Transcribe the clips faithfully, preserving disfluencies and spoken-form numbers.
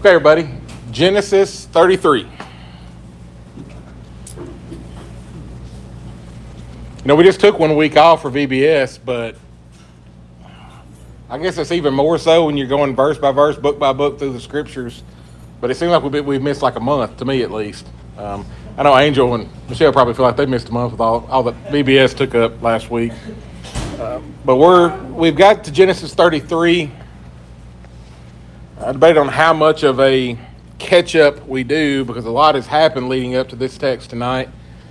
Okay, everybody, Genesis thirty-three. You know, we just took one week off for V B S, but I guess it's even more so when you're going verse by verse, book by book through the scriptures. But it seems like we've, we've missed like a month, to me at least. Um, I know Angel and Michelle probably feel like they missed a month with all, all that V B S took up last week. Uh, but we're, we've got to Genesis thirty-three. I debated on how much of a catch-up we do because a lot has happened leading up to this text tonight.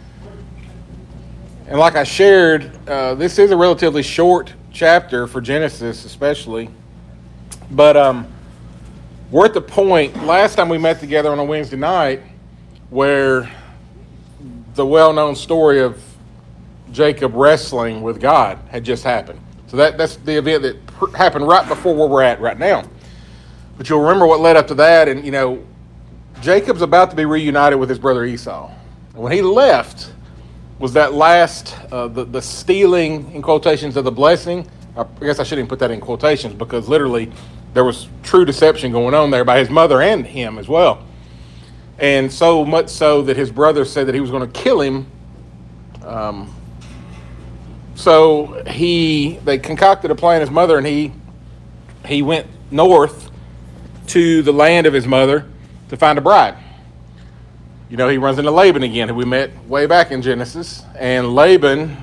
And like I shared, uh, this is a relatively short chapter for Genesis especially. But um, we're at the point, last time we met together on a Wednesday night, where the well-known story of Jacob wrestling with God had just happened. So that, that's the event that pr- happened right before where we're at right now. But you'll remember what led up to that. And, you know, Jacob's about to be reunited with his brother Esau. And when he left was that last, uh, the, the stealing, in quotations, of the blessing. I guess I shouldn't even put that in quotations because literally there was true deception going on there by his mother and him as well. And so much so that his brother said that he was going to kill him. Um, so he, they concocted a plan, his mother, and he, he went north to the land of his mother to find a bride. You know, he runs into Laban again, who we met way back in Genesis. And Laban,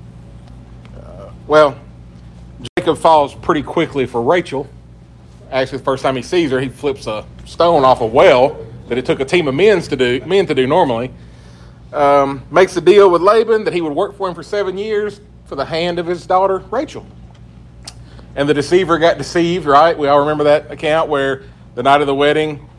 uh, well, Jacob falls pretty quickly for Rachel. Actually, the first time he sees her, he flips a stone off a well that it took a team of men to do, men to do normally. Um, makes a deal with Laban that he would work for him for seven years for the hand of his daughter, Rachel. And the deceiver got deceived, right? We all remember that account where the night of the wedding,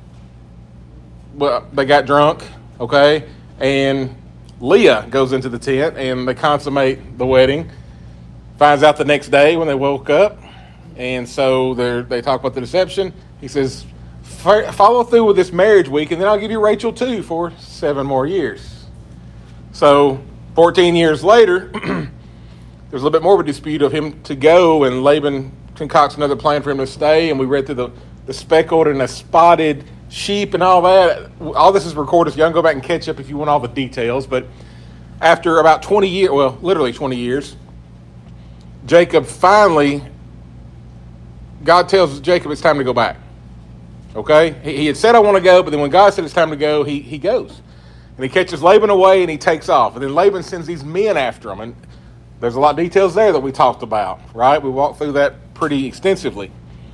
well, they got drunk, okay? And Leah goes into the tent and they consummate the wedding. Finds out the next day when they woke up. And so they talk about the deception. He says, follow through with this marriage week and then I'll give you Rachel too for seven more years. So fourteen years later, there's a little bit more of a dispute of him to go, and Laban concocts another plan for him to stay, and we read through the, the speckled and the spotted sheep and all that. All this is recorded, so you can go back and catch up if you want all the details. But after about twenty years, well, literally twenty years, Jacob finally, God tells Jacob it's time to go back. Okay? He, he had said, I want to go, but then when God said it's time to go, he, he goes. And he catches Laban away, and he takes off. And then Laban sends these men after him, and there's a lot of details there that we talked about, right? We walked through that pretty extensively.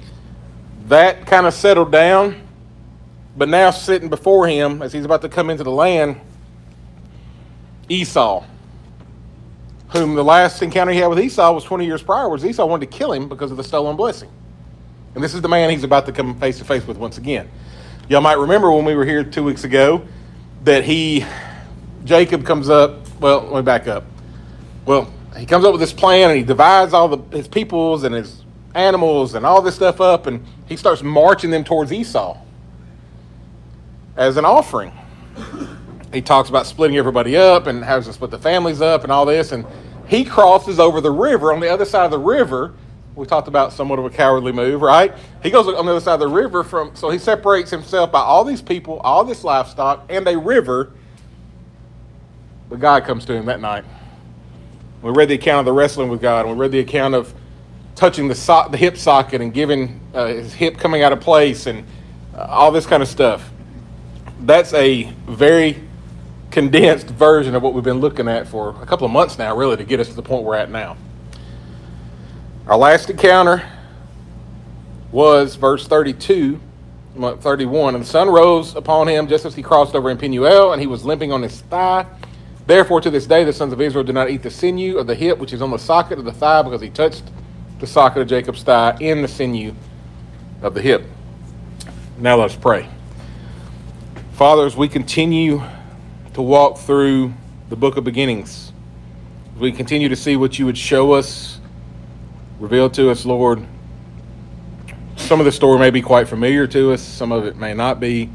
That kind of settled down, but now sitting before him as he's about to come into the land, Esau, whom the last encounter he had with Esau was twenty years prior, was Esau wanted to kill him because of the stolen blessing. And this is the man he's about to come face to face with once again. Y'all might remember when we were here two weeks ago that he, Jacob comes up, well, let me back up. Well, he comes up with this plan and he divides all the his peoples and his animals and all this stuff up, and he starts marching them towards Esau as an offering. He talks about splitting everybody up and has to split the families up and all this, and he crosses over the river. On the other side of the river, we talked about somewhat of a cowardly move, right? He goes on the other side of the river, from so he separates himself by all these people, all this livestock, and a river. But God comes to him that night. We read the account of the wrestling with God, and we read the account of touching the so- the hip socket and giving uh, his hip coming out of place and uh, all this kind of stuff. That's a very condensed version of what we've been looking at for a couple of months now, really, to get us to the point we're at now. Our last encounter was verse thirty-two, thirty-one. And the sun rose upon him just as he crossed over in Penuel, and he was limping on his thigh. Therefore, to this day, the sons of Israel did not eat the sinew of the hip, which is on the socket of the thigh, because he touched the socket of Jacob's thigh in the sinew of the hip. Now let's pray. Father, as we continue to walk through the book of beginnings, as we continue to see what you would show us, reveal to us, Lord, some of the story may be quite familiar to us, some of it may not be.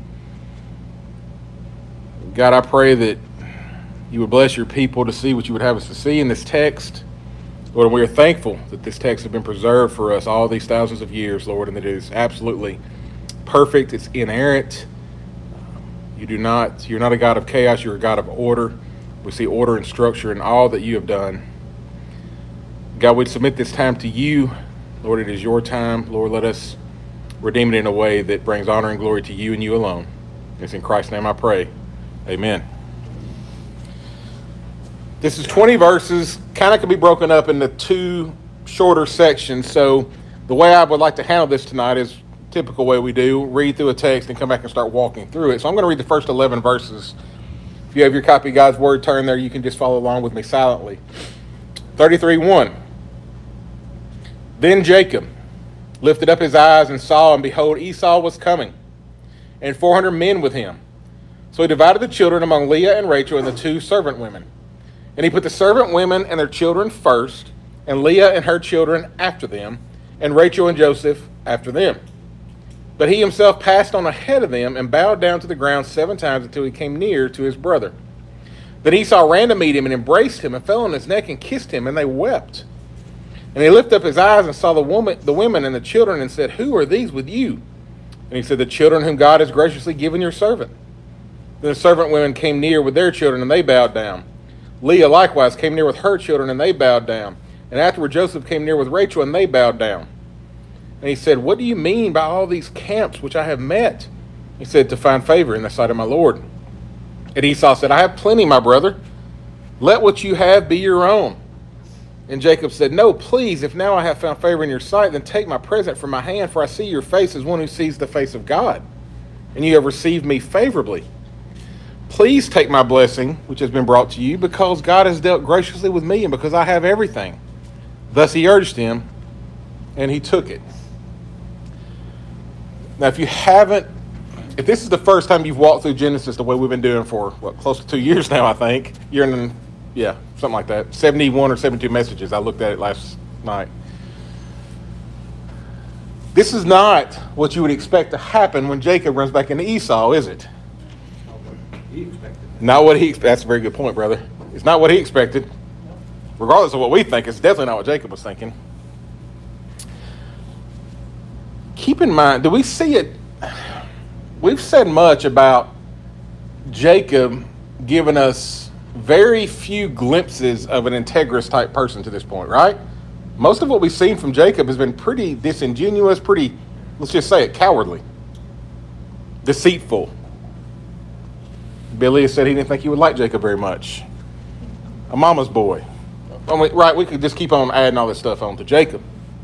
God, I pray that you would bless your people to see what you would have us to see in this text. Lord, and we are thankful that this text has been preserved for us all these thousands of years, Lord, and that it is absolutely perfect. It's inerrant. You do not, you're not a God of chaos. You're a God of order. We see order and structure in all that you have done. God, we submit this time to you. Lord, it is your time. Lord, let us redeem it in a way that brings honor and glory to you and you alone. It's in Christ's name I pray. Amen. This is twenty verses, kind of can be broken up into two shorter sections. So the way I would like to handle this tonight is typical way we do, read through a text and come back and start walking through it. So I'm going to read the first eleven verses. If you have your copy of God's Word, turn there. You can just follow along with me silently. thirty-three one. Then Jacob lifted up his eyes and saw, and behold, Esau was coming, and four hundred men with him. So he divided the children among Leah and Rachel and the two servant women. And he put the servant women and their children first, and Leah and her children after them, and Rachel and Joseph after them. But he himself passed on ahead of them and bowed down to the ground seven times until he came near to his brother. Then Esau ran to meet him and embraced him and fell on his neck and kissed him, and they wept. And he lifted up his eyes and saw the woman, the women and the children, and said, "Who are these with you?" And he said, "The children whom God has graciously given your servant." Then the servant women came near with their children, and they bowed down. Leah likewise came near with her children, and they bowed down. And afterward Joseph came near with Rachel, and they bowed down. And he said, "What do you mean by all these camps which I have met?" He said, "To find favor in the sight of my Lord." And Esau said, "I have plenty, my brother. Let what you have be your own." And Jacob said, "No, please, if now I have found favor in your sight, then take my present from my hand, for I see your face as one who sees the face of God, and you have received me favorably. Please take my blessing, which has been brought to you, because God has dealt graciously with me, and because I have everything." Thus he urged him, and he took it. Now, if you haven't, if this is the first time you've walked through Genesis the way we've been doing for, what, close to two years now, I think. You're in, yeah, something like that. seventy-one or seventy-two messages. I looked at it last night. This is not what you would expect to happen when Jacob runs back into Esau, is it? Not what he expected. Not what he expected. That's a very good point, brother. It's not what he expected. Regardless of what we think, it's definitely not what Jacob was thinking. Keep in mind, do we see it? We've said much about Jacob giving us very few glimpses of an integrous type person to this point, right? Most of what we've seen from Jacob has been pretty disingenuous, pretty, let's just say it, cowardly, deceitful. Billy said he didn't think he would like Jacob very much. A mama's boy. I mean, right, we could just keep on adding all this stuff on to Jacob.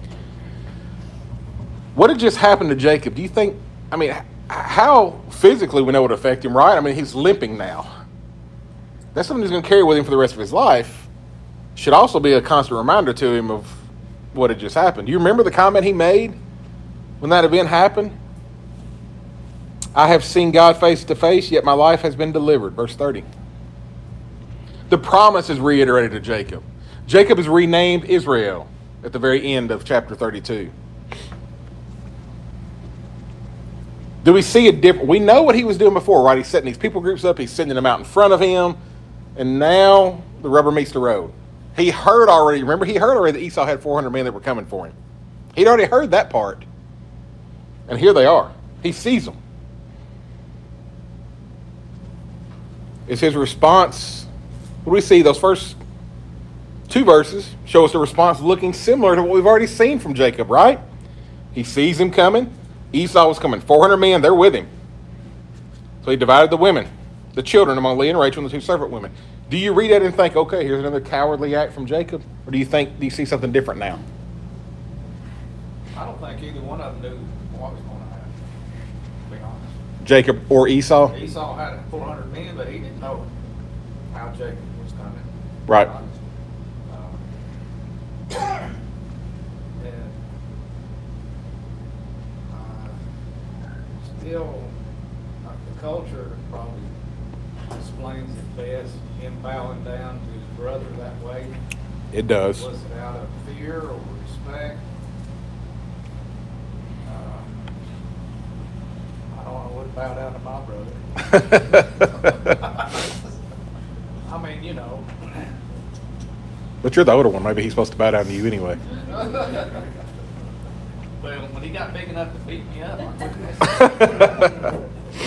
What had just happened to Jacob? Do you think, I mean, how physically we know it affect him, right? I mean, he's limping now. That's something he's going to carry with him for the rest of his life. Should also be a constant reminder to him of what had just happened. Do you remember the comment he made when that event happened? "I have seen God face to face, yet my life has been delivered." Verse thirty. The promise is reiterated to Jacob. Jacob is renamed Israel at the very end of chapter thirty-two. Do we see a different? We know what he was doing before, right? He's setting these people groups up. He's sending them out in front of him. And now the rubber meets the road. He heard already, remember, he heard already that Esau had four hundred men that were coming for him. He'd already heard that part. And here they are. He sees them. Is his response, what do we see? Those first two verses show us the response looking similar to what we've already seen from Jacob, right? He sees him coming. Esau was coming. four hundred men, they're with him. So he divided the women, the children among Leah and Rachel and the two servant women. Do you read that and think, okay, here's another cowardly act from Jacob? Or do you think, do you see something different now? I don't think either one of them knew what was going to happen, to be honest. Jacob or Esau? Esau had four hundred men, but he didn't know how Jacob was coming. Right. Um, and uh, still, uh, the culture probably explains it best. Him bowing down to his brother that way. It does. Was it out of fear or respect? Uh, I don't know what bow down to my brother. I mean, you know. But you're the older one. Maybe he's supposed to bow down to you anyway. Well, when he got big enough to beat me up, I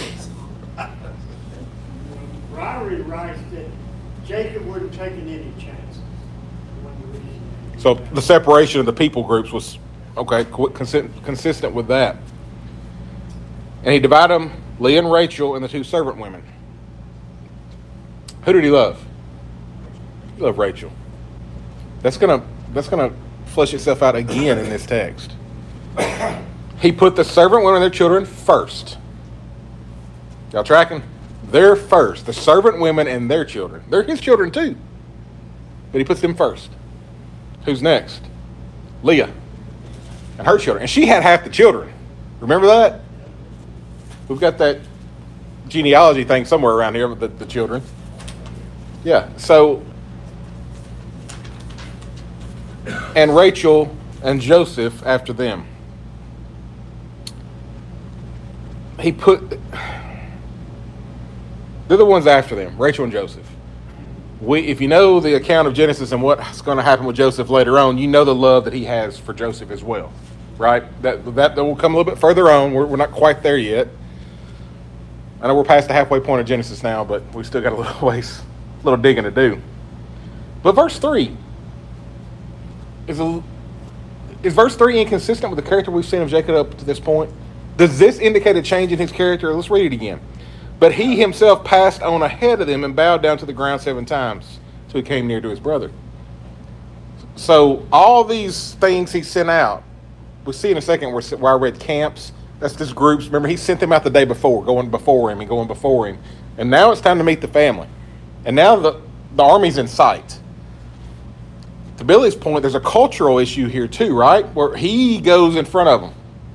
Ryrie writes that Jacob wasn't taking any chances. So the separation of the people groups was, okay, qu- consistent, consistent with that. And he divided them, Leah and Rachel, and the two servant women. Who did he love? He loved Rachel. That's gonna that's gonna flesh itself out again in this text. He put the servant women and their children first. Y'all tracking? They're first. The servant women and their children. They're his children too. But he puts them first. Who's next? Leah and her children. And she had half the children. Remember that? We've got that genealogy thing somewhere around here with the, the children. Yeah. So, and Rachel and Joseph after them. He put, they're the ones after them, Rachel and Joseph. We, if you know the account of Genesis and what's going to happen with Joseph later on, you know the love that he has for Joseph as well, right? That that, that will come a little bit further on. We're, we're not quite there yet. I know we're past the halfway point of Genesis now, but we still got a little ways, a little digging to do. But verse three is a, is verse three inconsistent with the character we've seen of Jacob up to this point? Does this indicate a change in his character? Let's read it again. But he himself passed on ahead of them and bowed down to the ground seven times till he came near to his brother. So all these things he sent out, we'll see in a second where, where I read camps. That's just groups. Remember, he sent them out the day before, going before him and going before him. And now it's time to meet the family. And now the, the army's in sight. To Billy's point, there's a cultural issue here too, right? Where he goes in front of them.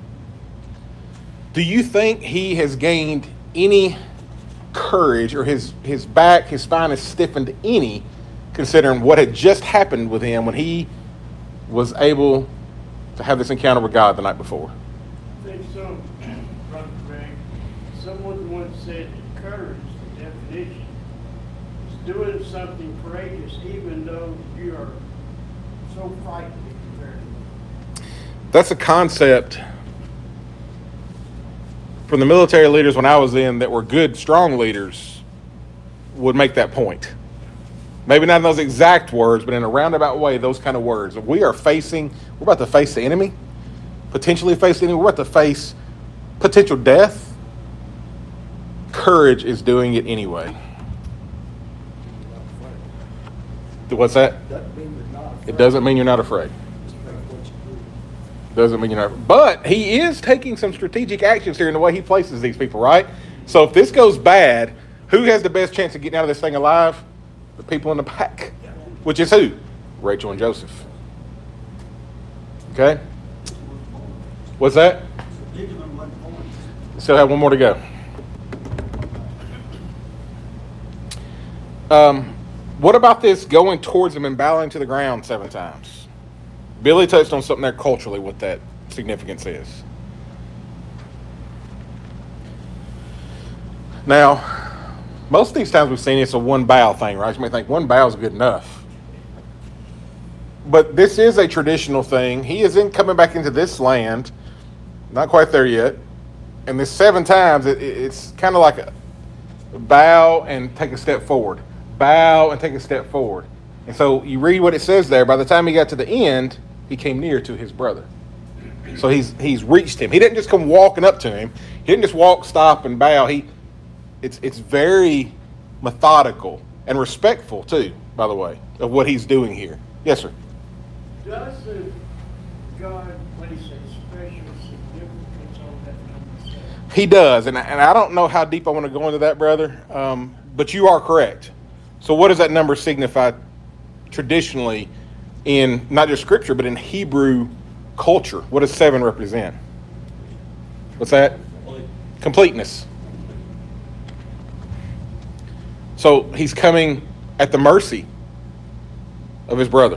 Do you think he has gained any courage, or his, his back, his spine is stiffened any, considering what had just happened with him when he was able to have this encounter with God the night before? I think so, Brother Greg. Someone once said that courage, the definition, is doing something courageous even though you are so frightened compared to it. That's a concept from the military leaders when I was in that were good, strong leaders would make that point. Maybe not in those exact words, but in a roundabout way, those kind of words. If we are facing, we're about to face the enemy, potentially face the enemy, we're about to face potential death. Courage is doing it anyway. What's that? It doesn't mean you're not afraid. Doesn't mean you're not. But he is taking some strategic actions here in the way he places these people, right? So if this goes bad, who has the best chance of getting out of this thing alive? The people in the back. Which is who? Rachel and Joseph. Okay? What's that? Still have one more to go. Um, what about this going towards him and bowing to the ground seven times? Billy touched on something there culturally, what that significance is. Now, most of these times we've seen it's a one bow thing, right? You may think one bow is good enough. But this is a traditional thing. He is in coming back into this land, not quite there yet. And this seven times, it, it's kind of like a bow and take a step forward. Bow and take a step forward. And so you read what it says there. By the time he got to the end, he came near to his brother. So he's he's reached him. He didn't just come walking up to him. He didn't just walk, stop, and bow. He, it's it's very methodical and respectful too, by the way, of what he's doing here. Yes, sir. Doesn't God place a special significance on that number seven? He does, and, and I don't know how deep I want to go into that, brother, um, but you are correct. So what does that number signify traditionally in not just Scripture, but in Hebrew culture? What does seven represent? What's that? Completeness. So he's coming at the mercy of his brother.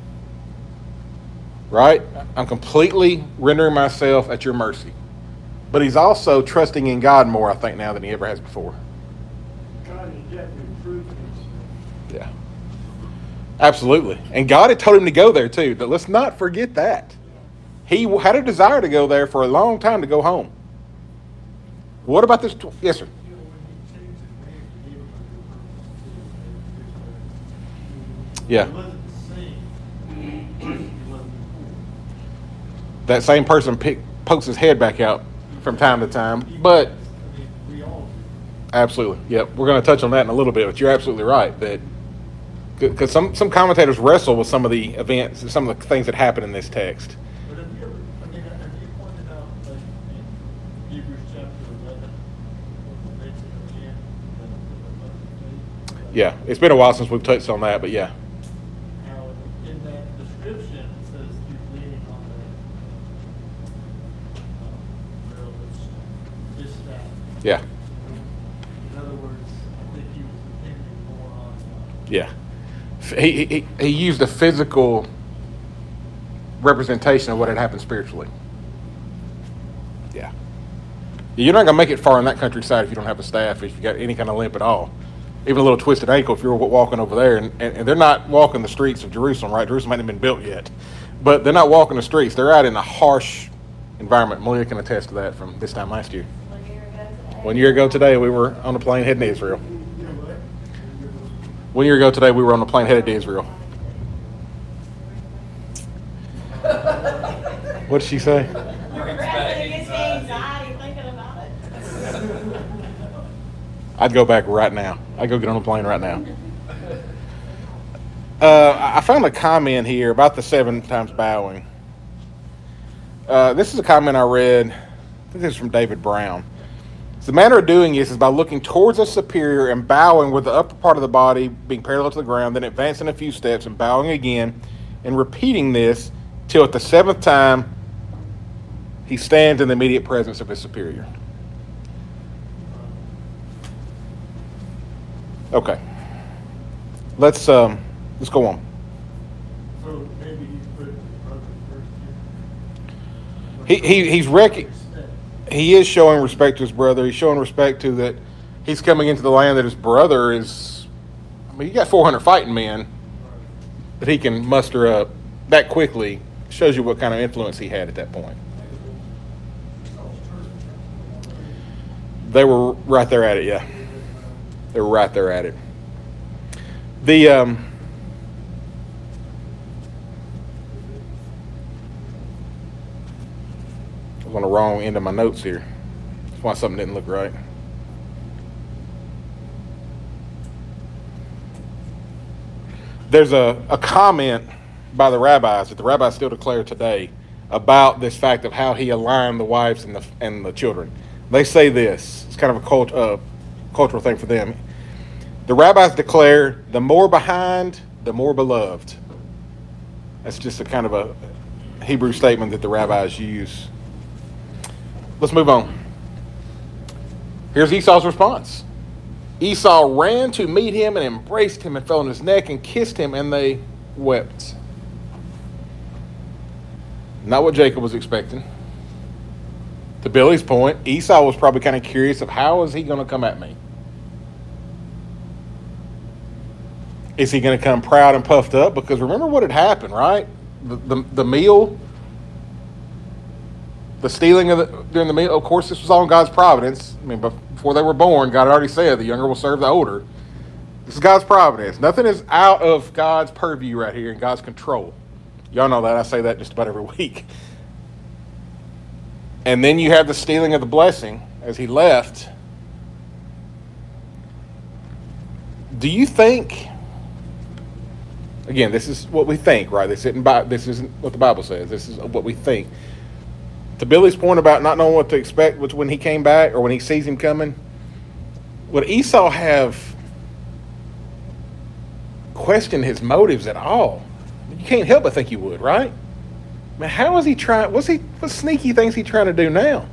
Right? I'm completely rendering myself at your mercy. But he's also trusting in God more, I think, now than he ever has before. God has definitely proved himself. Yeah. Absolutely. And God had told him to go there too. But let's not forget that. He had a desire to go there for a long time to go home. What about this? Tw- yes, sir. You know, when he changed his name, he gave him a new purpose. Yeah. It wasn't the same. It wasn't. That same person pick, pokes his head back out from time to time, but I mean, we all do. absolutely, yep. We're going to touch on that in a little bit, but you're absolutely right that because some some commentators wrestle with some of the events and some of the things that happen in this text. But have you ever, I mean, have you pointed out, like, in Hebrews chapter eleven, what makes it again, that the faith? Yeah, it's been a while since we've touched on that, but yeah, How in that description, it says he's leaning on the, uh, rail that's this, that. yeah, In other words, I think he was depending more on, uh, yeah. He, he he used a physical representation of what had happened spiritually. Yeah. You're not going to make it far in that countryside if you don't have a staff, if you got any kind of limp at all. Even a little twisted ankle if you're walking over there. And, and, and they're not walking the streets of Jerusalem, right? Jerusalem hasn't been built yet. But they're not walking the streets. They're out in a harsh environment. Malia can attest to that from this time last year. One year ago today. One year ago today, we were on a plane heading to Israel. you know what? One year ago today, we were on a plane headed to Israel. What did she say? Regretting it gets me anxiety thinking about it. I'd go back right now. I'd go get on a plane right now. Uh, I found a comment here about the seven times bowing. Uh, this is a comment I read. I think this is from David Brown. The manner of doing this is by looking towards a superior and bowing with the upper part of the body being parallel to the ground, then advancing a few steps and bowing again, and repeating this till at the seventh time he stands in the immediate presence of his superior. Okay. Let's um let's go on. So maybe he's putting the brother first He here. he he's rec- Respect. he is showing respect to his brother. He's showing respect to that he's coming into the land that his brother is. I mean, you got four hundred fighting men that he can muster up that quickly. Shows you what kind of influence he had at that point. They were right there at it, yeah. They were right there at it. The um, I was on the wrong end of my notes here. That's why something didn't look right. There's a, a comment by the rabbis that the rabbis still declare today about this fact of how he aligned the wives and the and the children. They say this. It's kind of a cult, uh, cultural thing for them. The rabbis declare, the more behind, the more beloved. That's just a kind of a Hebrew statement that the rabbis use. Let's move on. Here's Esau's response. Esau ran to meet him and embraced him and fell on his neck and kissed him, and they wept. Not what Jacob was expecting. To Billy's point, Esau was probably kind of curious of how is he going to come at me? Is he going to come proud and puffed up? Because remember what had happened, right? The, the, the meal, the stealing of the, during the meal. Of course, this was all in God's providence. I mean, before they were born, God had already said the younger will serve the older. This is God's providence. Nothing is out of God's purview right here in God's control. Y'all know that. I say that just about every week. And then you have the stealing of the blessing as he left. Do you think, again, this is what we think, right? This isn't, this isn't what the Bible says. This is what we think. To Billy's point about not knowing what to expect which when he came back or when he sees him coming, would Esau have questioned his motives at all? You can't help but think you would, right? I mean, how is he trying? What's he? What sneaky things he trying to do now?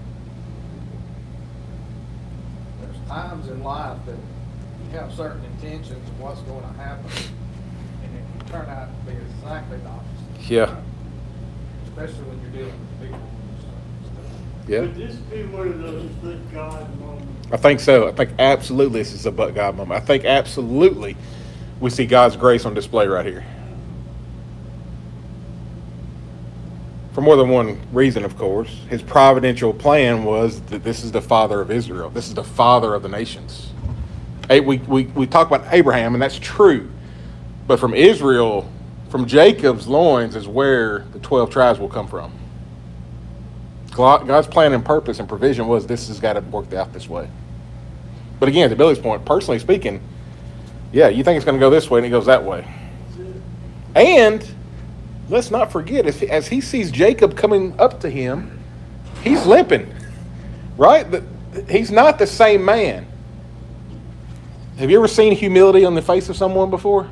There's times in life that you have certain intentions of what's going to happen, and it can turn out to be exactly the opposite. Yeah, Especially when you're dealing with people and stuff. yeah. Would this be one of those but God moments? I think so. I think absolutely this is a but God moment. I think absolutely we see God's grace on display right here. For more than one reason, of course. His providential plan was that this is the father of Israel. This is the father of the nations. Hey, We, we, we talk about Abraham, and that's true. But from Israel, from Jacob's loins is where the twelve tribes will come from. God's plan and purpose and provision was this has got to work out this way. But again, to Billy's point, personally speaking, yeah, you think it's going to go this way and it goes that way. And let's not forget, as he, as he sees Jacob coming up to him, he's limping, right? He's not the same man. Have you ever seen humility on the face of someone before?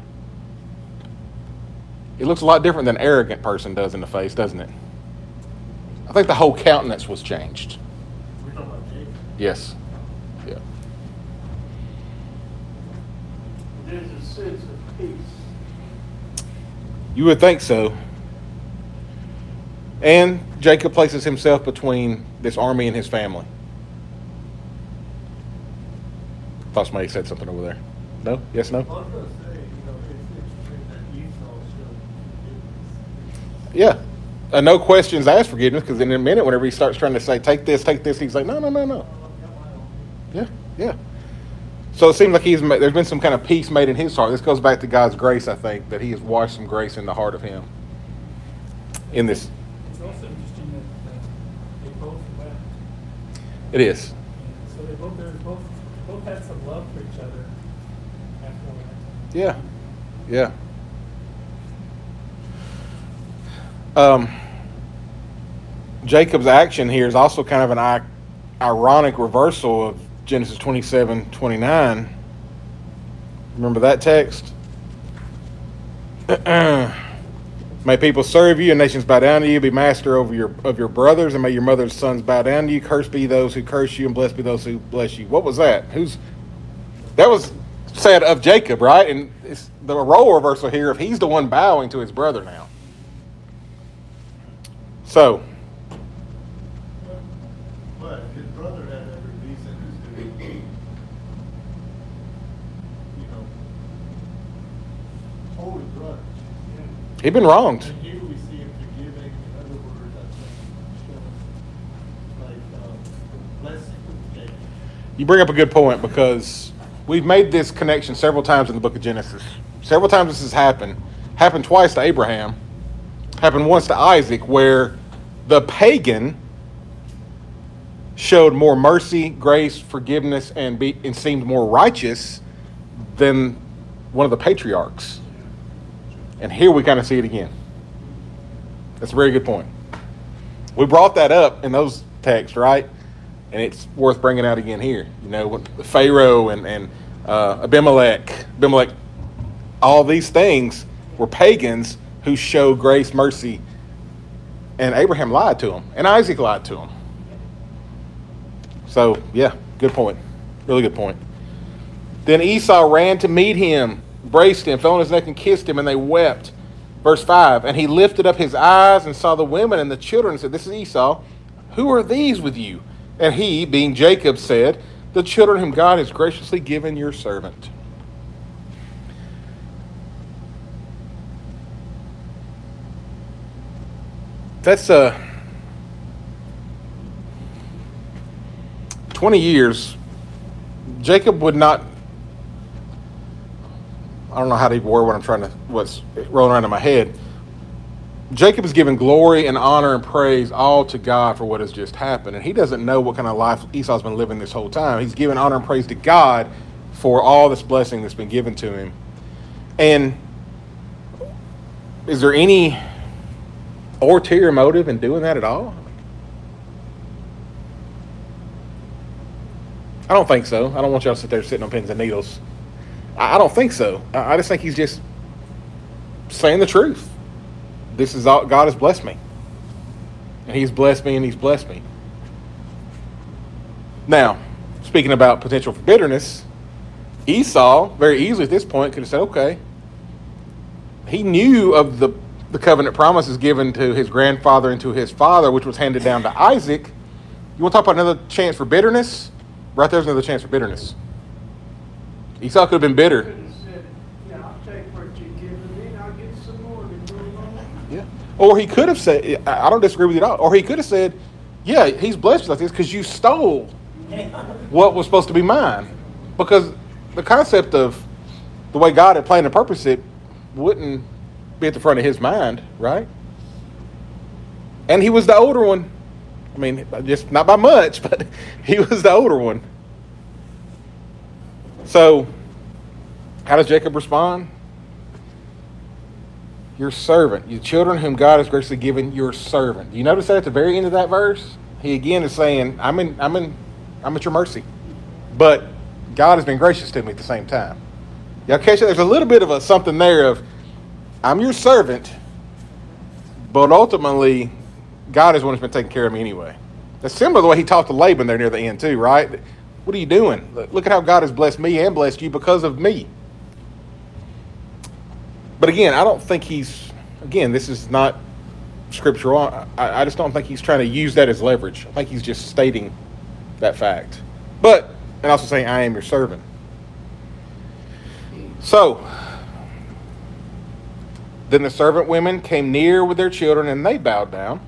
It looks a lot different than an arrogant person does in the face, doesn't it? I think the whole countenance was changed. We're talking about Jacob. Yes. Yeah. There's a sense of peace. You would think so. And Jacob places himself between this army and his family. Thought somebody said something over there. No? Yes, no? I was going to say, you know, it's interesting that Esau showed forgiveness. Yeah. Uh, no questions asked forgiveness, because in a minute, whenever he starts trying to say, take this, take this, he's like, no, no, no, no. Yeah, yeah. So it seems like he's there's been some kind of peace made in his heart. This goes back to God's grace, I think, that he has washed some grace in the heart of him. In this. It's also interesting that uh, they both wept. It is. And so they both, they were both, both had some love for each other after all that. Yeah. Yeah. Um, Jacob's action here is also kind of an I- ironic reversal of Genesis twenty-seven twenty-nine. Remember that text? May people serve you and nations bow down to you. Be master over your of your brothers, and may your mother's sons bow down to you. Cursed be those who curse you, and blessed be those who bless you. What was that? Who's that was said of Jacob, right? And it's the role reversal here. If he's the one bowing to his brother now. So, But his brother had every reason to, you know, hold his grudge. he'd been wronged. And here we see him forgiving, in other words, I think, showing, like, um, blessing Jacob. You bring up a good point, because we've made this connection several times in the book of Genesis. Several times this has happened. Happened twice to Abraham. Happened once to Isaac, where the pagan showed more mercy, grace, forgiveness, and, be, and seemed more righteous than one of the patriarchs. And here we kind of see it again. That's a very good point. We brought that up in those texts, right? And it's worth bringing out again here. You know, Pharaoh and, and uh, Abimelech, Abimelech, all these things were pagans who showed grace, mercy, and Abraham lied to him, and Isaac lied to him. So, yeah, good point. Really good point. Then Esau ran to meet him, embraced him, fell on his neck and kissed him, and they wept. Verse five, and he lifted up his eyes and saw the women and the children and said, this is Esau. Who are these with you? And he, being Jacob, said, the children whom God has graciously given your servant. That's uh, twenty years. Jacob would not, I don't know how to word what I'm trying to, what's rolling around in my head. Jacob is giving glory and honor and praise all to God for what has just happened. And he doesn't know what kind of life Esau's been living this whole time. He's giving honor and praise to God for all this blessing that's been given to him. And is there any ulterior motive in doing that at all? I don't think so. I don't want y'all to sit there sitting on pins and needles. I don't think so. I just think he's just saying the truth. This is all God has blessed me. And he's blessed me and he's blessed me. Now, speaking about potential for bitterness, Esau, very easily at this point, could have said, okay, he knew of the, the covenant promises given to his grandfather and to his father, which was handed down to Isaac. You want to talk about another chance for bitterness? Right there's another chance for bitterness. Esau could have been bitter. Could have said, yeah, I'll take what you've given me and I'll get some more to move on. Yeah. Or he could have said, I I don't disagree with you at all. Or he could have said, yeah, he's blessed you like this because you stole what was supposed to be mine. Because the concept of the way God had planned and purposed it wouldn't be at the front of his mind, right? And he was the older one. I mean, just not by much, but he was the older one. So, how does Jacob respond? Your servant, your children whom God has graciously given, your servant. Do you notice that at the very end of that verse? He again is saying, I'm in, I'm in, I'm at your mercy. But God has been gracious to me at the same time. Y'all catch it? There's a little bit of a something there of, I'm your servant, but ultimately, God is one who's been taking care of me anyway. That's similar to the way he talked to Laban there near the end too, right? What are you doing? Look at how God has blessed me and blessed you because of me. But again, I don't think he's, again, this is not scriptural. I, I just don't think he's trying to use that as leverage. I think he's just stating that fact. But, and also saying, I am your servant. So, then the servant women came near with their children and they bowed down.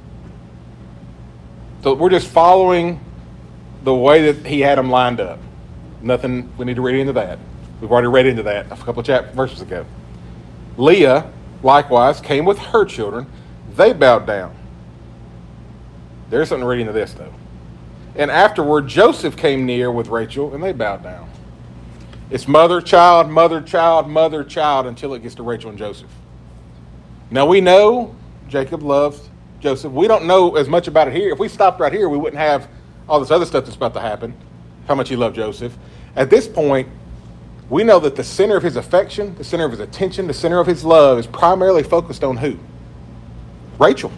So we're just following the way that he had them lined up. Nothing, we need to read into that. We've already read into that a couple of chapter verses ago. Leah, likewise, came with her children. They bowed down. There's something to read into this, though. And afterward, Joseph came near with Rachel, and they bowed down. It's mother, child, mother, child, mother, child, until it gets to Rachel and Joseph. Now, we know Jacob loved Joseph. We don't know as much about it here. If we stopped right here, we wouldn't have all this other stuff that's about to happen, how much he loved Joseph. At this point, we know that the center of his affection, the center of his attention, the center of his love is primarily focused on who? Rachel.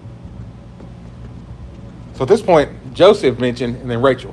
So at this point, Joseph mentioned, and then Rachel.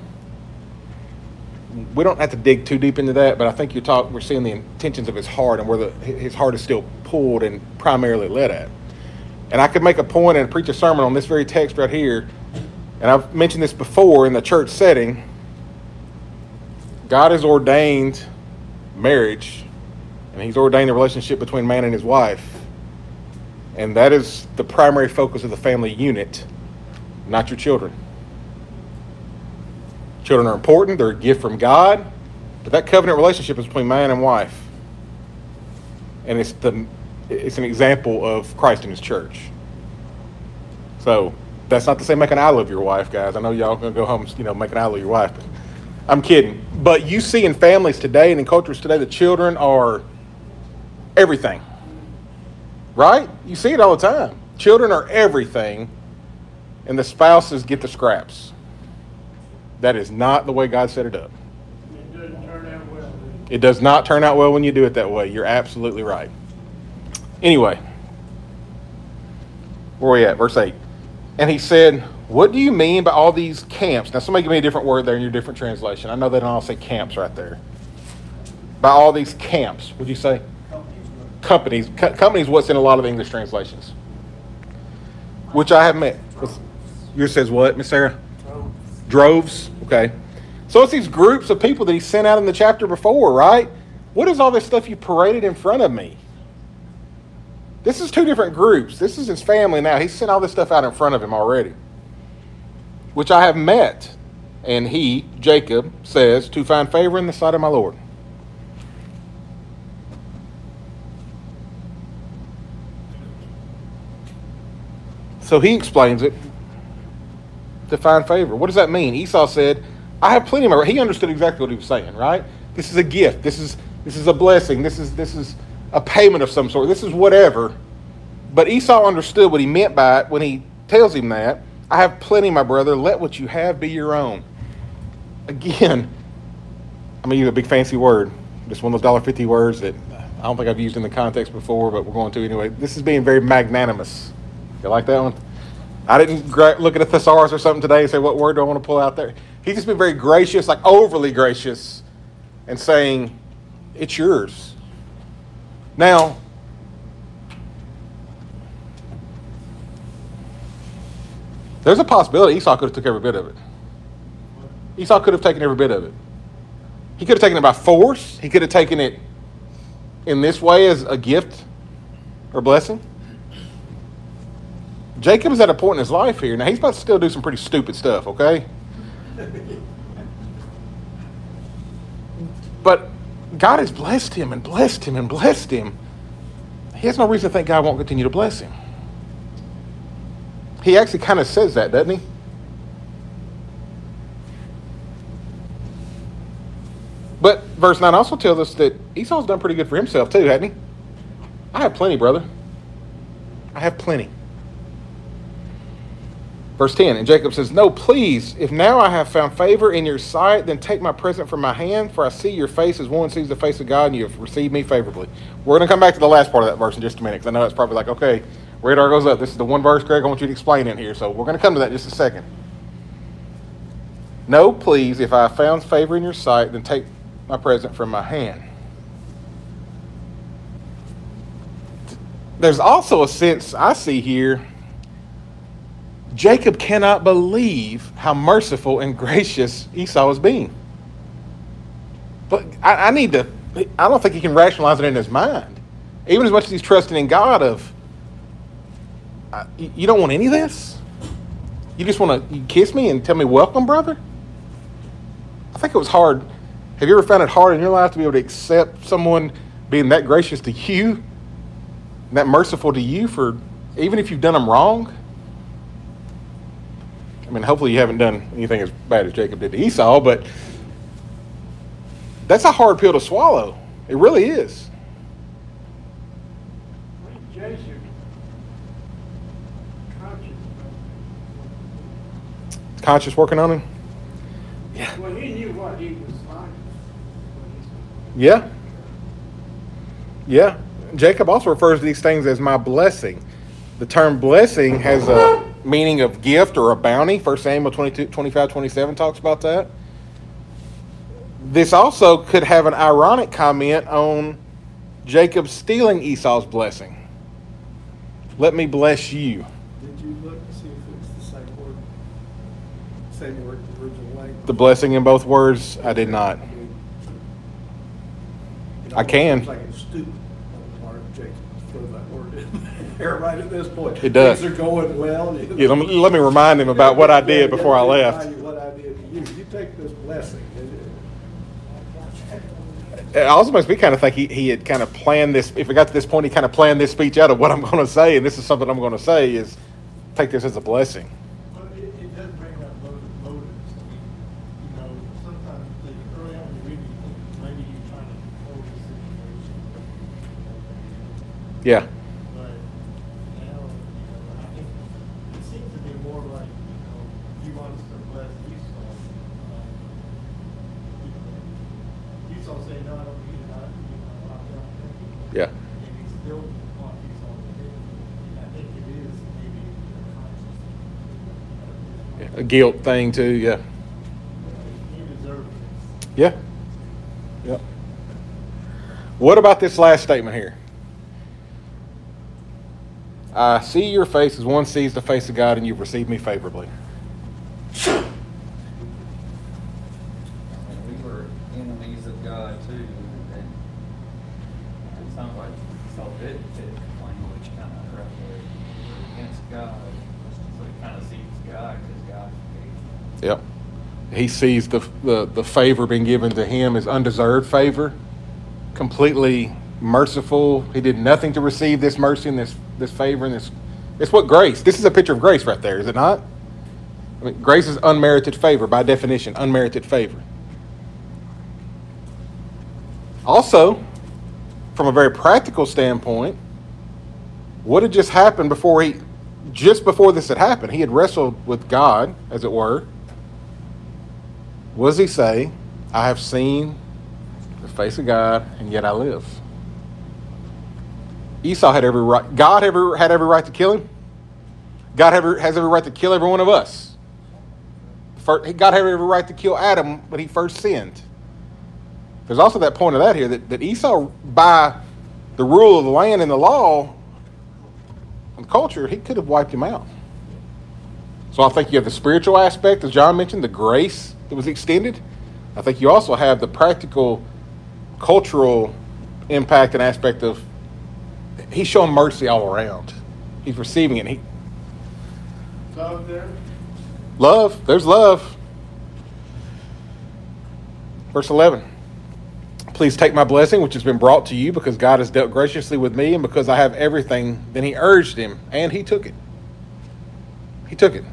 We don't have to dig too deep into that, but I think you're talking, we're seeing the intentions of his heart and where the, his heart is still pulled and primarily led at. And I could make a point and preach a sermon on this very text right here. And I've mentioned this before in the church setting. God has ordained marriage, and he's ordained the relationship between man and his wife. And that is the primary focus of the family unit, not your children. Children are important. They're a gift from God. But that covenant relationship is between man and wife. And it's the it's an example of Christ and his church. So that's not to say make an idol of your wife, guys. I know y'all going to go home, you know, make an idol of your wife. But I'm kidding. But you see in families today and in cultures today, the children are everything. Right? You see it all the time. Children are everything, and the spouses get the scraps. That is not the way God set it up. It doesn't turn out well. It does not turn out well when you do it that way. You're absolutely right. Anyway, where are we at? Verse eight. And he said, what do you mean by all these camps? Now, somebody give me a different word there in your different translation. I know they don't all say camps right there. By all these camps, would you say? Companies. Co- companies, what's in a lot of English translations. Which I have met. Yours says what, Miss Sarah? Droves. Droves. Okay. So it's these groups of people that he sent out in the chapter before, right? What is all this stuff you paraded in front of me? This is two different groups. This is his family now. He sent all this stuff out in front of him already. Which I have met. And he, Jacob, says, to find favor in the sight of my Lord. So he explains it. To find favor. What does that mean? Esau said, I have plenty of my... He understood exactly what he was saying, right? This is a gift. This is this is a blessing. This is this is a payment of some sort. This is whatever. But Esau understood what he meant by it when he tells him that. I have plenty, my brother. Let what you have be your own. Again, I'm going to use a big fancy word. Just one of those one dollar fifty words that I don't think I've used in the context before, but we're going to anyway. This is being very magnanimous. You like that one? I didn't gra- look at a thesaurus or something today and say, what word do I want to pull out there? He's just been very gracious, like overly gracious, and saying, it's yours. Now, there's a possibility Esau could have took every bit of it. Esau could have taken every bit of it. He could have taken it by force. He could have taken it in this way as a gift or blessing. Jacob is at a point in his life here. Now, he's about to still do some pretty stupid stuff, okay? But God has blessed him and blessed him and blessed him. He has no reason to think God won't continue to bless him. He actually kind of says that, doesn't he? But verse nine also tells us that Esau's done pretty good for himself too, hasn't he? I have plenty, brother. I have plenty. Verse ten, and Jacob says, no, please, if now I have found favor in your sight, then take my present from my hand, for I see your face as one sees the face of God, and you have received me favorably. We're going to come back to the last part of that verse in just a minute, because I know it's probably like, okay, radar goes up. This is the one verse, Greg, I want you to explain in here, so we're going to come to that in just a second. No, please, if I have found favor in your sight, then take my present from my hand. There's also a sense I see here, Jacob cannot believe how merciful and gracious Esau is being. But I, I need to, I don't think he can rationalize it in his mind. Even as much as he's trusting in God of, uh, you, you don't want any of this? You just want to kiss me and tell me welcome, brother? I think it was hard. Have you ever found it hard in your life to be able to accept someone being that gracious to you, that merciful to you for, even if you've done them wrong? I mean, hopefully you haven't done anything as bad as Jacob did to Esau, but that's a hard pill to swallow. It really is. Jacob, conscious. Conscious working on him? Yeah. Well, he knew what he was like. Yeah. Yeah. Jacob also refers to these things as my blessing. The term blessing has a meaning of gift or a bounty. First Samuel twenty-two, twenty-five, twenty-seven talks about that. This also could have an ironic comment on Jacob stealing Esau's blessing. Let me bless you. Did you look to see if it's the same word? Same word, the original language? The blessing in both words, I did not. It I can. Seems like it's stupid on the part of Jacob to throw that word in there right at this point. It does. Things are going well. Yeah, let me, let me remind him about what I did before I left. Remind you what I did to you. You take this blessing. It also makes me kind of think he, he had kind of planned this. If it got to this point, he kind of planned this speech out of what I'm going to say, and this is something I'm going to say, is take this as a blessing. But it, it does bring up motive, motives. I mean, you know, sometimes the, early on when you read it, you think maybe you're trying to control the situation. Yeah. But now, you know, I think it seems to be more like, you know, he wants to bless Esau. Um, you know, Esau saying, no, I don't need it. I, you know, I'm not thinking. Yeah. And he still wants Esau to get it. And I think it is maybe a conscious. Yeah. A guilt thing too. Yeah. He deserves it. Yeah. Yep. What about this last statement here? I see your face as one sees the face of God, and you've received me favorably. And we were enemies of God too, and it sounds like Esau did fit language kind of correctly. We're against God, so he kind of sees God because God gave him. Yep. He sees the, the, the favor being given to him as undeserved favor, completely merciful. He did nothing to receive this mercy and this, this favor and this. It's what grace. This is a picture of grace right there, is it not? I mean, grace is unmerited favor by definition, unmerited favor. Also, from a very practical standpoint, what had just happened before he, just before this had happened, he had wrestled with God, as it were. What does he say? I have seen the face of God, and yet I live. Esau had every right. God ever had every right to kill him. God ever, has every right to kill every one of us. First, God had every right to kill Adam, but he first sinned. There's also that point of that here, that, that Esau, by the rule of the land and the law and culture, he could have wiped him out. So I think you have the spiritual aspect, as John mentioned, the grace that was extended. I think you also have the practical, cultural impact and aspect of he's showing mercy all around. He's receiving it. He, Love there. Love. There's love. Verse eleven. Please take my blessing, which has been brought to you, because God has dealt graciously with me, and because I have everything. Then he urged him, and he took it. He took it.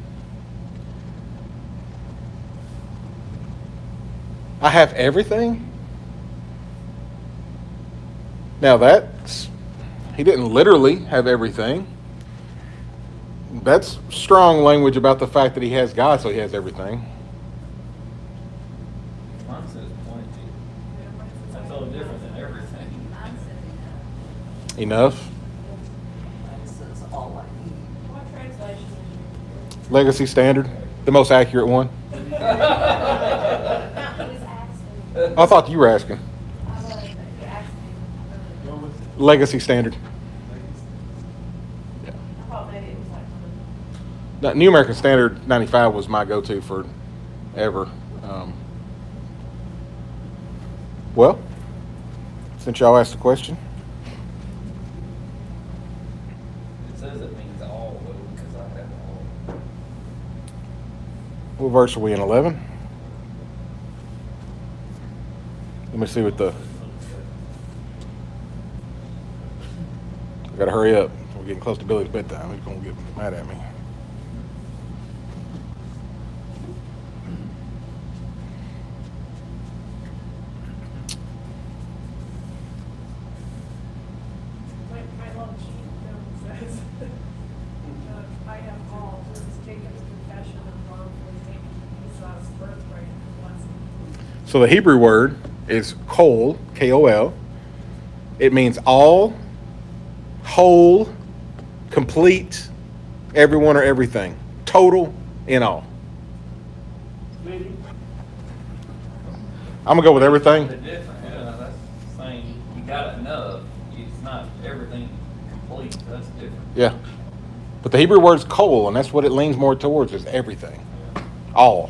I have everything? Now that's, he didn't literally have everything. That's strong language about the fact that he has God, so he has everything. Mine says plenty. That's a little different than everything. Enough. What translation is yours? Legacy Standard, the most accurate one. No, he was asking. I thought you were asking. I was, but you asked me. What was it? Legacy Standard. I thought maybe it was like. No, New American Standard ninety-five was my go-to for ever. Um, well, since y'all asked the question, It says it means all, though, because I have all. what verse are we in? eleven? Let me see what the. I gotta hurry up. We're getting close to Billy's bedtime. He's gonna get mad at me. My, my little cheat note says, uh, I have all, this is Jacob's confession of wrongfully taking Esau's birthright and blessing. So the Hebrew word is kol, K O L. It means all, whole, complete, everyone or everything, total in all. Meaning, I'm gonna go with everything. The different, yeah, that's saying you got enough. It's not everything complete. That's different. Yeah. But the Hebrew word is kol, and that's what it leans more towards, is everything. All.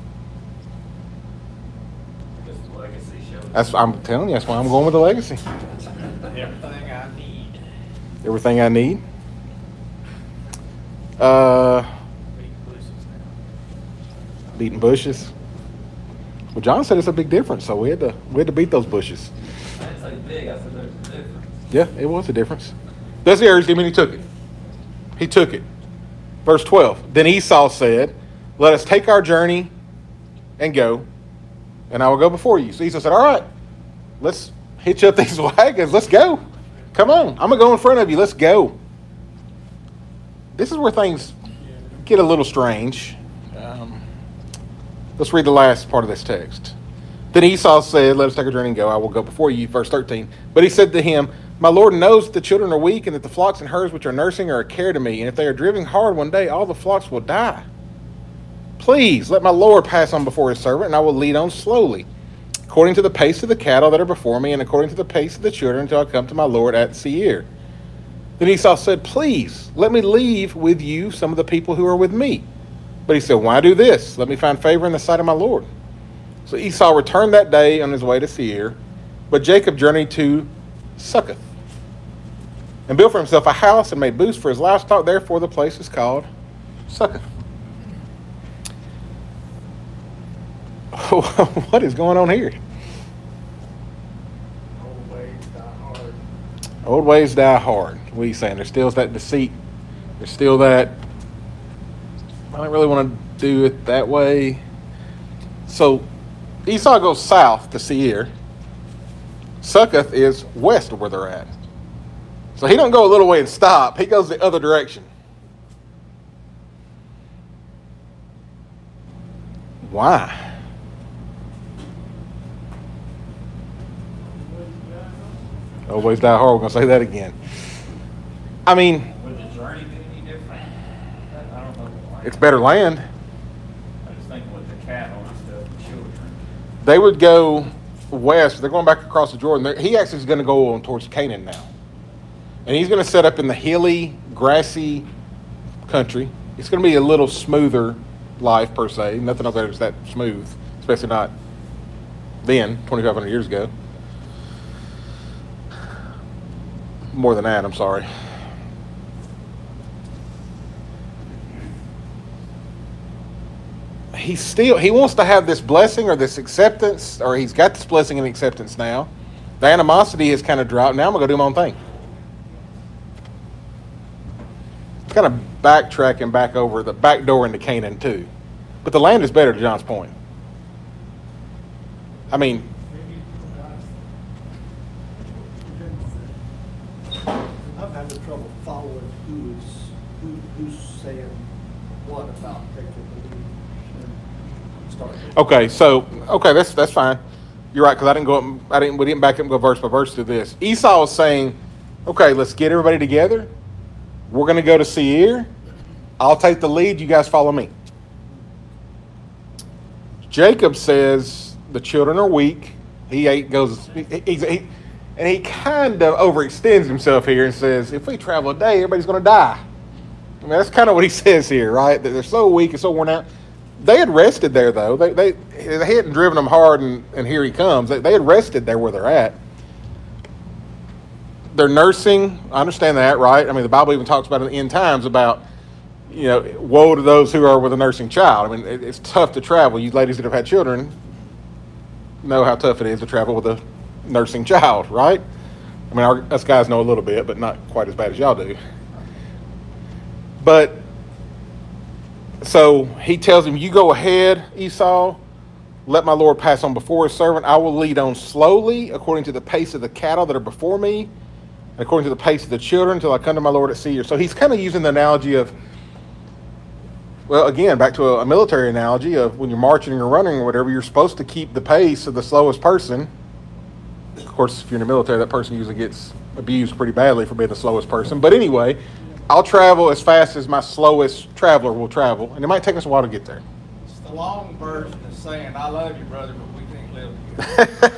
Just legacy shows. That's I'm telling you, that's why I'm going with the legacy. Everything I need. Everything I need. Uh Big bushes now. beating bushes. Well, John said it's a big difference, so we had to we had to beat those bushes. I didn't say big. I said there's a difference. Yeah, it was a difference. That's the urged him, and he took it. He took it. Verse twelve. Then Esau said, let us take our journey and go, and I will go before you. So Esau said, all right, let's hitch up these wagons. Let's go. Come on. I'm going to go in front of you. Let's go. This is where things get a little strange. Um, let's read the last part of this text. Then Esau said, let us take our journey and go. I will go before you. Verse thirteen. But he said to him, my Lord knows that the children are weak, and that the flocks and herds which are nursing are a care to me. And if they are driven hard one day, all the flocks will die. Please let my Lord pass on before his servant, and I will lead on slowly, according to the pace of the cattle that are before me, and according to the pace of the children, until I come to my Lord at Seir. Then Esau said, please let me leave with you some of the people who are with me. But he said, why do this? Let me find favor in the sight of my Lord. So Esau returned that day on his way to Seir, but Jacob journeyed to Succoth, and built for himself a house and made booths for his livestock. Therefore the place is called Succoth. What is going on here? Old ways die hard. Old ways die hard. What are you saying? There's still that deceit. There's still that, I don't really want to do it that way. So Esau goes south to Seir. Succoth is west of where they're at. So he don't go a little way and stop. He goes the other direction. Why? Old ways die hard. We're going to say that again. I mean, Would the journey be any different? I don't know. why. it's better land. I just think with the cattle and stuff, the children. They would go west. They're going back across the Jordan. They're, he actually is going to go on towards Canaan now. And he's going to set up in the hilly, grassy country. It's going to be a little smoother life, per se. Nothing up there is that smooth, especially not then, twenty-five hundred years ago. More than that, I'm sorry. he still he wants to have this blessing or this acceptance, or he's got this blessing and acceptance now. The animosity has kind of dropped. Now I'm gonna go do my own thing. Kind of backtracking back over the back door into Canaan too, but the land is better. To John's point, I mean, Maybe I'm having trouble following who's who, who's saying what about taking the lead and starting. okay, so okay, that's that's fine. You're right, because I didn't go up. I didn't. We didn't back up and go verse by verse through this. Esau is saying, "Okay, let's get everybody together. We're going to go to Seir. I'll take the lead. You guys follow me." Jacob says the children are weak. He ain't goes. He, he's he, and he kind of overextends himself here and says, "If we travel a day, everybody's going to die." I mean, that's kind of what he says here, right? That they're so weak and so worn out. They had rested there, though. They they, they hadn't driven them hard, and, and here he comes. They, they had rested there where they're at. They're nursing. I understand that, right? I mean, the Bible even talks about in the end times about, you know, woe to those who are with a nursing child. I mean, it, it's tough to travel. You ladies that have had children know how tough it is to travel with a nursing child, right? I mean, our, us guys know a little bit, but not quite as bad as y'all do. But so he tells him, "You go ahead, Esau. Let my Lord pass on before his servant. I will lead on slowly, according to the pace of the cattle that are before me, and according to the pace of the children, until I come to my Lord at Seir." So he's kind of using the analogy of, well, again, back to a, a military analogy of when you're marching or running or whatever, you're supposed to keep the pace of the slowest person. Of course, if you're in the military, that person usually gets abused pretty badly for being the slowest person. But anyway, I'll travel as fast as my slowest traveler will travel, and it might take us a while to get there. It's the long version of saying, "I love you, brother, but we can't live together."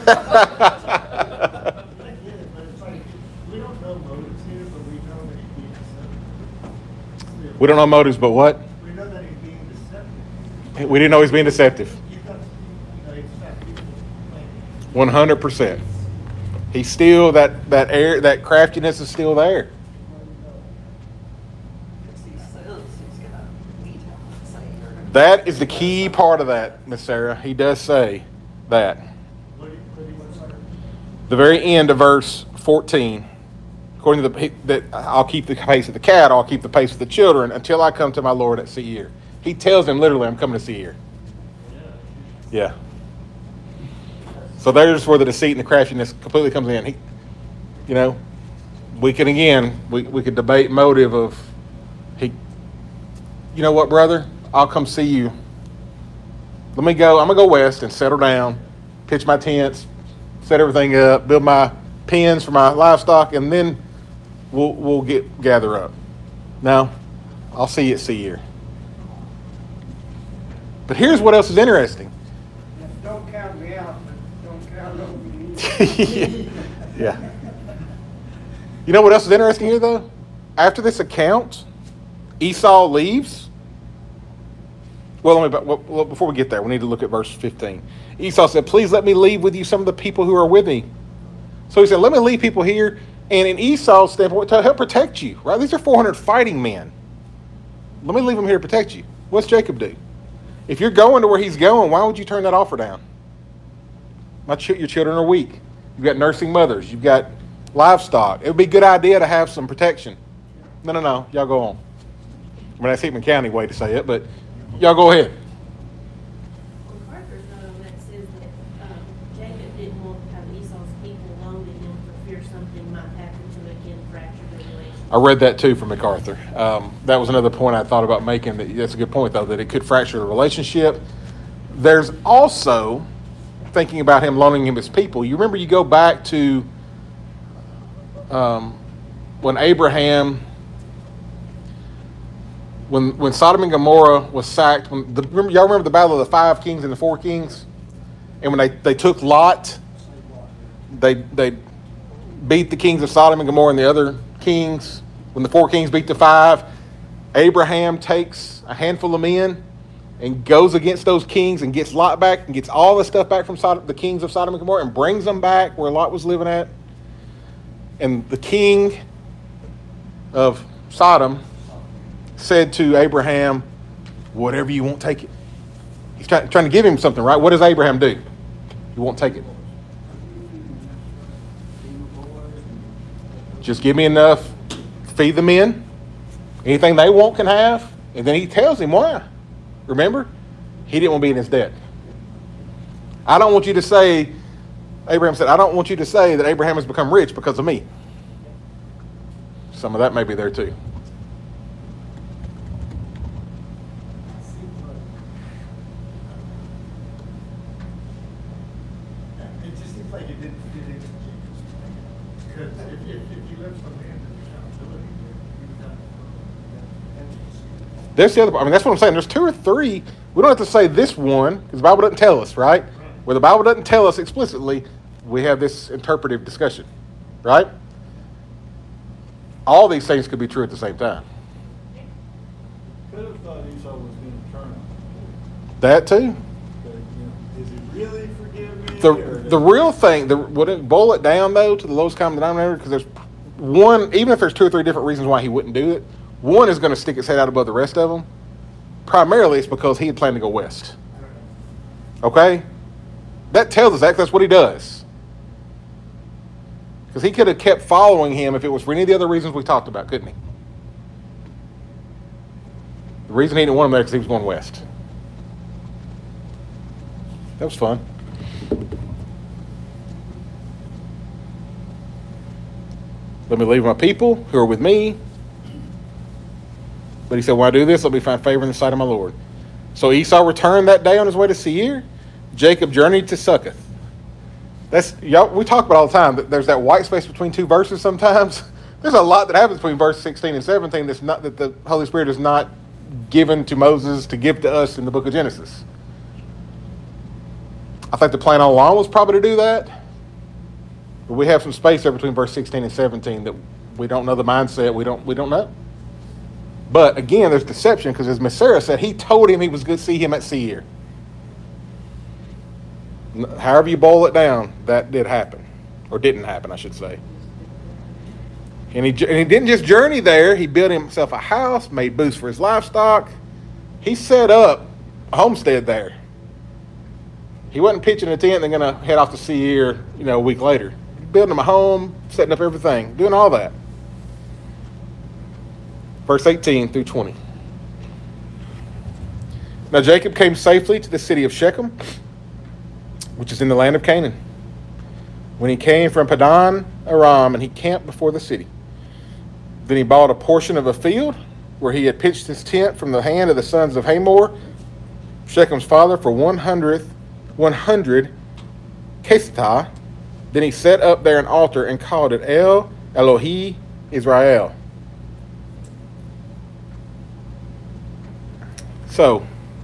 I get it, but it's like, we don't know motives here, but we know that he's being deceptive. We don't know motives, but what? We know that he's being deceptive. We didn't know he's being deceptive. You've got, you know, it's got people playing. one hundred percent. He's still, that, that air, that craftiness is still there. That is the key part of that, Miss Sarah. He does say that. What do you, what do you want to say? The very end of verse fourteen. According to the that I'll keep the pace of the cattle, I'll keep the pace of the children until I come to my Lord at Seir. He tells them literally, "I'm coming to Seir." Yeah. So there's where the deceit and the craftiness completely comes in. He, you know, we can again we, we could debate motive of he. You know what, brother? I'll come see you. Let me go. I'm gonna go west and settle down, pitch my tents, set everything up, build my pens for my livestock, and then we'll we'll get gather up. No, I'll see you at Seir. But here's what else is interesting. Don't count me out, but don't count on me. Yeah. You know what else is interesting here, though? After this account, Esau leaves. Well, let me, well, before we get there, we need to look at verse fifteen. Esau said, "Please let me leave with you some of the people who are with me." So he said, "Let me leave people here." And in Esau's standpoint, to help protect you, right? These are four hundred fighting men. Let me leave them here to protect you. What's Jacob do? If you're going to where he's going, why would you turn that offer down? My ch- your children are weak. You've got nursing mothers. You've got livestock. It would be a good idea to have some protection. No, no, no. Y'all go on. I mean, that's Hickman County way to say it, but y'all go ahead. Well, Parker's note on that says that um, Jacob didn't want to have Esau's people alone to him for fear something might happen to again fracture the relationship. I read that too from MacArthur. Um, that was another point I thought about making. That, that's a good point, though, that it could fracture the relationship. There's also thinking about him loaning him his people. You remember, you go back to um, when Abraham, when when Sodom and Gomorrah was sacked. When the, remember, y'all remember the battle of the five kings and the four kings? And when they, they took Lot, they they beat the kings of Sodom and Gomorrah and the other kings. When the four kings beat the five, Abraham takes a handful of men and goes against those kings and gets Lot back and gets all the stuff back from Sodom, the kings of Sodom and Gomorrah, and brings them back where Lot was living at. And the king of Sodom said to Abraham, "Whatever you want, take it." He's try, trying to give him something, right? What does Abraham do? He won't take it. Just give me enough, feed the men. Anything they want can have. And then he tells him why. Remember? He didn't want to be in his debt. I don't want you to say, Abraham said, I don't want you to say that Abraham has become rich because of me. Some of that may be there too. It just seems like it didn't fit into Jacob's plan. Because if, if, if you left some land of accountability there, you would have to. There's the other part. I mean, that's what I'm saying. There's two or three. We don't have to say this one because the Bible doesn't tell us, right? Where the Bible doesn't tell us explicitly, we have this interpretive discussion, right? All these things could be true at the same time. Could have thought Esau was going to turn on That too. But, you know, is he really forgive me? The or the real thing, the, would it boil it down though to the lowest common denominator? Because there's one, even if there's two or three different reasons why he wouldn't do it, one is going to stick his head out above the rest of them. Primarily, it's because he had planned to go west. Okay? That tells us that 'cause that's what he does. Because he could have kept following him if it was for any of the other reasons we talked about, couldn't he? The reason he didn't want him there is because he was going west. That was fun. Let me leave my people who are with me. But he said, when I do this, let me find favor in the sight of my Lord. So Esau returned that day on his way to Seir. Jacob journeyed to Succoth. That's y'all. We talk about all the time that there's that white space between two verses sometimes. There's a lot that happens between verse sixteen and seventeen that's not that the Holy Spirit is not given to Moses to give to us in the book of Genesis. I think the plan all along was probably to do that. But we have some space there between verse sixteen and seventeen that we don't know the mindset. We don't we don't know. But again, there's deception because as Miss Sarah said, he told him he was going to see him at Seir. However you boil it down, that did happen. Or didn't happen, I should say. And he, and he didn't just journey there. He built himself a house, made booths for his livestock. He set up a homestead there. He wasn't pitching a tent and going to head off to Seir, you know, a week later. Building him a home, setting up everything, doing all that. Verse eighteen through twenty. Now Jacob came safely to the city of Shechem, which is in the land of Canaan. When he came from Padan Aram, and he camped before the city. Then he bought a portion of a field where he had pitched his tent from the hand of the sons of Hamor, Shechem's father, for one hundred, one hundred kesitah. Then he set up there an altar and called it El Elohi Israel. So,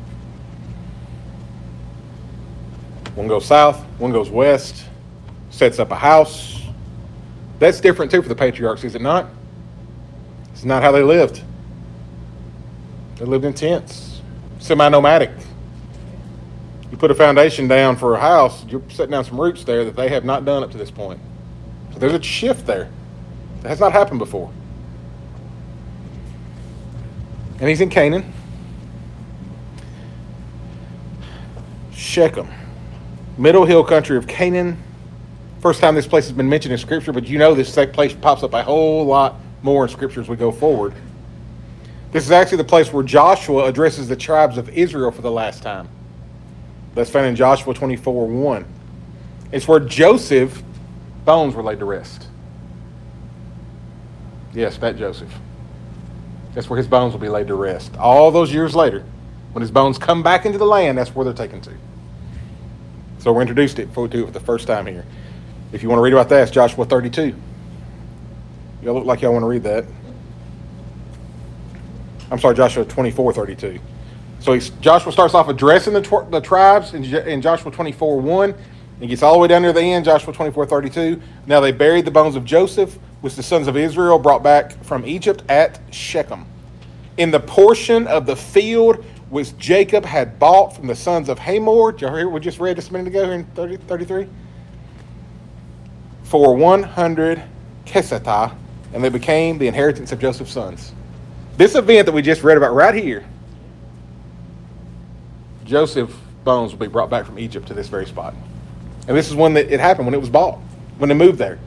one goes south, one goes west, sets up a house. That's different too for the patriarchs, is it not? It's not how they lived. They lived in tents, semi-nomadic. You put a foundation down for a house, you're setting down some roots there that they have not done up to this point. So there's a shift there. That has not happened before. And he's in Canaan. Shechem, middle hill country of Canaan. First time this place has been mentioned in Scripture, but you know this place pops up a whole lot more in Scripture as we go forward. This is actually the place where Joshua addresses the tribes of Israel for the last time. That's found in Joshua twenty-four one. It's where Joseph's bones were laid to rest. Yes, that Joseph. That's where his bones will be laid to rest. All those years later, when his bones come back into the land, that's where they're taken to. So we're introduced it for, to it for the first time here. If you want to read about that, it's Joshua thirty-two. Y'all look like y'all want to read that. I'm sorry, Joshua twenty-four thirty-two. So he's, Joshua starts off addressing the, tw- the tribes in, in Joshua twenty-four one. And gets all the way down near the end, Joshua twenty-four thirty-two. Now they buried the bones of Joseph, which the sons of Israel brought back from Egypt at Shechem, in the portion of the field which Jacob had bought from the sons of Hamor. Did y'all hear what we just read just a minute ago here in thirty, thirty-three? For one hundred kesitah, and they became the inheritance of Joseph's sons. This event that we just read about right here, Joseph bones will be brought back from Egypt to this very spot. And this is when it happened, when it was bought, when they moved there.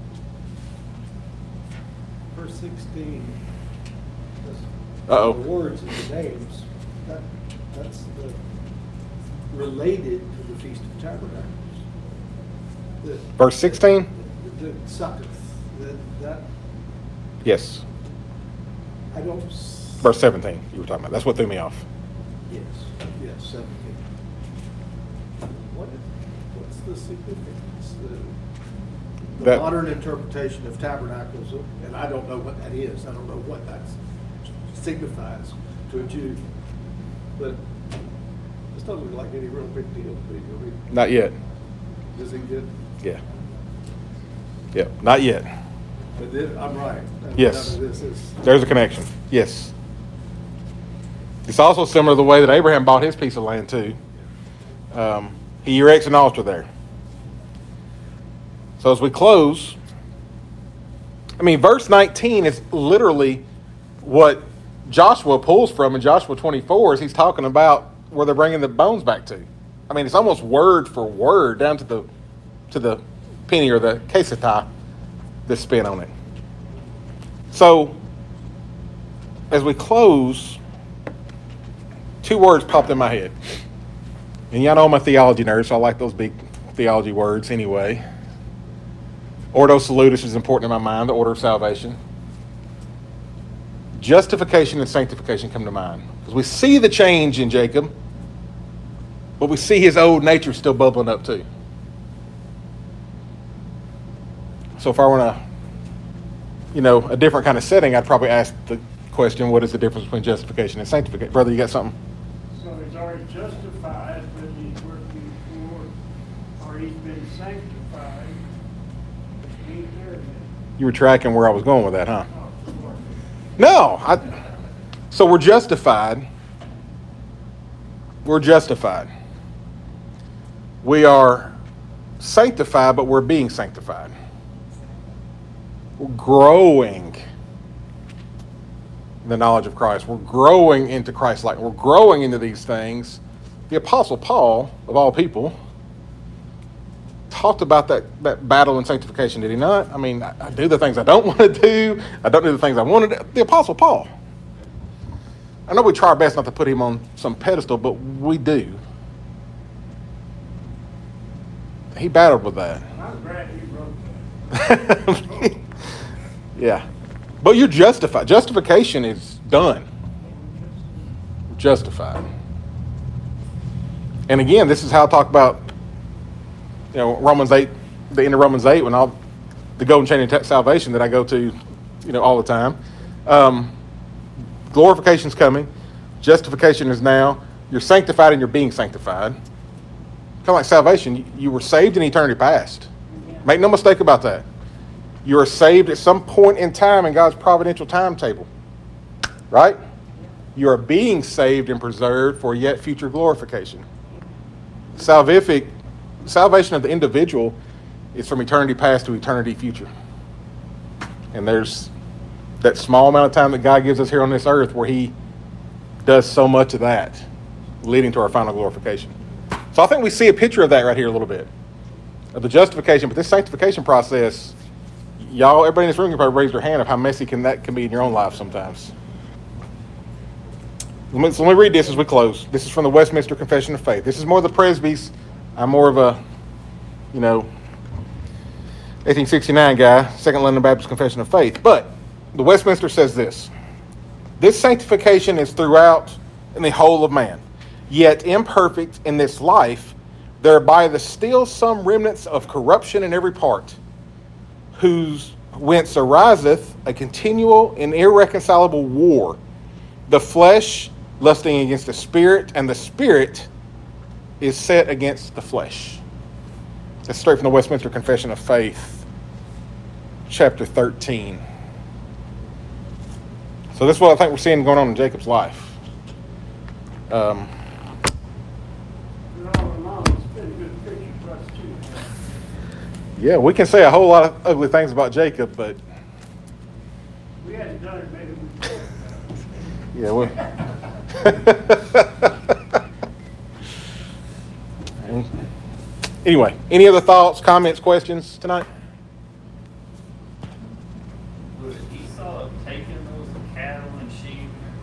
Verse sixteen. Uh-oh. The words and the names, that, that's the, related to the Feast of Tabernacles. The- Verse sixteen? The Succoth, that, that, Yes. I don't. s- Verse seventeen, you were talking about. That's what threw me off. Yes, yes, seventeen. What is, what's the significance? The, the That- modern interpretation of tabernacles, and I don't know what that is, I don't know what that signifies to a Jew, but this doesn't look like any real big deal to me. I mean, Not yet. does it get, Yeah. Yeah, not yet. but then, I'm right. That- Yes. that- This is, There's a connection. Yes. It's also similar to the way that Abraham bought his piece of land too. Um, he erects an altar there. So as we close, I mean, verse nineteen is literally what Joshua pulls from in Joshua twenty-four as he's talking about where they're bringing the bones back to. I mean, it's almost word for word down to the to the penny or the keseta, the spin on it. So as we close, two words popped in my head. And y'all know I'm a theology nerd, so I like those big theology words anyway. Ordo salutis is important in my mind, the order of salvation. Justification and sanctification come to mind. Because we see the change in Jacob, but we see his old nature still bubbling up too. So if I were in a, you know, a different kind of setting, I'd probably ask the question, what is the difference between justification and sanctification? Brother, you got something? So he's already justified, but he's working for, or he's been sanctified. He ain't there yet. You were tracking where I was going with that, huh? Oh, Lord. No. I, so we're justified. We're justified. We are sanctified, but we're being sanctified. We're growing in the knowledge of Christ. We're growing into Christ-like. We're growing into these things. The Apostle Paul, of all people, talked about that, that battle in sanctification, did he not? I mean, I, I do the things I don't want to do. I don't do the things I want to do. The Apostle Paul. I know we try our best not to put him on some pedestal, but we do. He battled with that. I'm glad he wrote that. Yeah. But you're justified. Justification is done. Justified. And again, this is how I talk about, you know, Romans eight, the end of Romans eight, when all the golden chain of salvation that I go to, you know, all the time. Um, glorification's coming. Justification is now. You're sanctified and you're being sanctified. Kind of like salvation. You, you were saved in eternity past. Make no mistake about that. You are saved at some point in time in God's providential timetable. Right? You are being saved and preserved for yet future glorification. Salvific, salvation of the individual is from eternity past to eternity future. And there's that small amount of time that God gives us here on this earth where he does so much of that, leading to our final glorification. So I think we see a picture of that right here a little bit, of the justification. But this sanctification process, y'all, everybody in this room can probably raise their hand of how messy can that can be in your own life sometimes. Let me, so let me read this as we close. This is from the Westminster Confession of Faith. This is more of the Presby's. I'm more of a, you know, eighteen sixty-nine guy, Second London Baptist Confession of Faith. But the Westminster says this: this sanctification is throughout in the whole of man, yet imperfect in this life, thereby the still some remnants of corruption in every part, whose whence ariseth a continual and irreconcilable war, the flesh lusting against the spirit, and the spirit is set against the flesh. That's straight from the Westminster Confession of Faith, chapter thirteen. So this is what I think we're seeing going on in Jacob's life. Um, And all in all, it's been a good picture for us too. yeah, we can say a whole lot of ugly things about Jacob, but We hadn't done it, maybe we could. yeah, we. Anyway, any other thoughts, comments, questions tonight? Would Esau have taken those cattle and sheep